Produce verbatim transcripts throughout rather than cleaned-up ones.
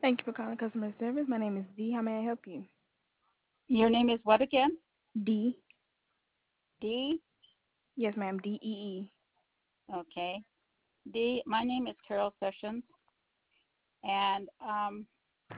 Thank you for calling customer service. My name is Dee. How may I help you? Your name is what again? D. D? Yes, ma'am. D E E. Okay. D, my name is Carol Sessions, and um,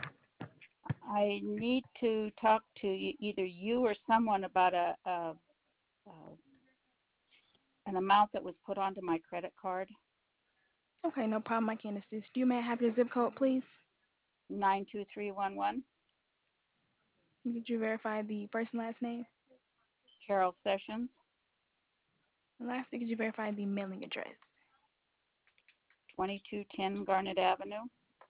I need to talk to y- either you or someone about a, a, a an amount that was put onto my credit card, Okay, no problem. I can assist you. May I have your zip code, please? nine two three one one. Could you verify the first and last name? Carol Sessions, And lastly, could you verify the mailing address? twenty-two ten Garnet Avenue.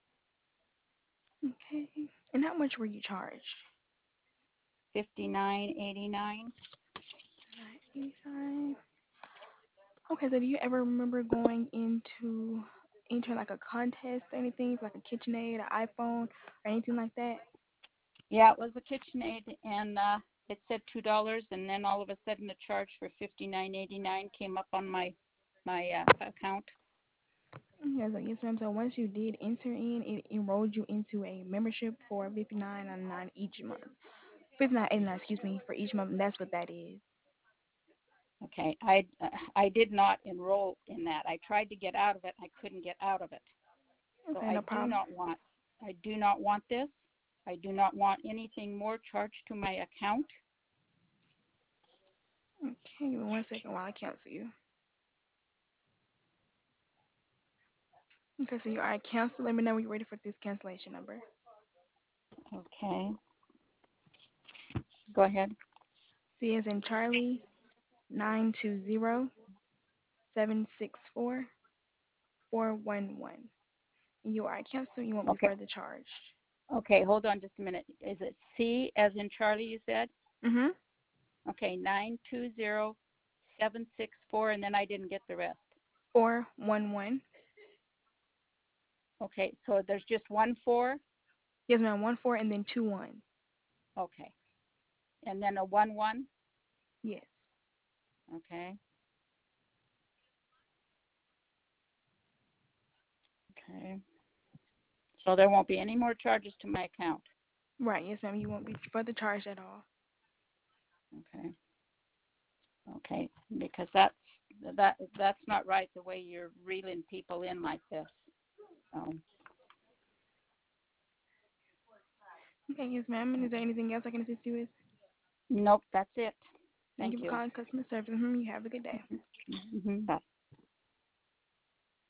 Okay. And how much were you charged? fifty-nine eighty-nine. eighty-five. Okay, so do you ever remember going into enter like a contest or anything, like a KitchenAid, an iPhone, or anything like that? Yeah, it was a KitchenAid, and uh, it said two dollars, and then all of a sudden a charge for fifty-nine eighty-nine came up on my my uh, account. Yes, like, yes, ma'am. So once you did enter in, it enrolled you into a membership for fifty nine ninety nine each month. Fifty nine eighty nine, excuse me, for each month. And that's what that is. Okay, I uh, I did not enroll in that. I tried to get out of it. I couldn't get out of it. So Okay, I no do problem. not want I do not want this. I do not want anything more charged to my account. Okay, give me one second while I cancel you. Okay, so you are canceled. Let me know when you're ready for this cancellation number. Okay, go ahead. C as in Charlie, nine two zero seven six four four one one. You are canceled. You won't be Okay, further charged. okay, hold on just a minute. Is it C as in Charlie? You said Mhm. okay. Nine two zero seven six four, and then I didn't get the rest. Four one one. Okay, so there's just one four. Yes, ma'am. One four and then two one. Okay, and then a one one. Yes. Okay, okay. So there won't be any more charges to my account. Right. Yes, ma'am. You won't be further charged at all. Okay. Okay. Because that's that that's not right the way you're reeling people in like this. Um, Okay. Yes, ma'am. And is there anything else I can assist you with? nope, that's it. Thank Thank you for you. calling customer service. Mhm, you have a good day. Hmm. Bye.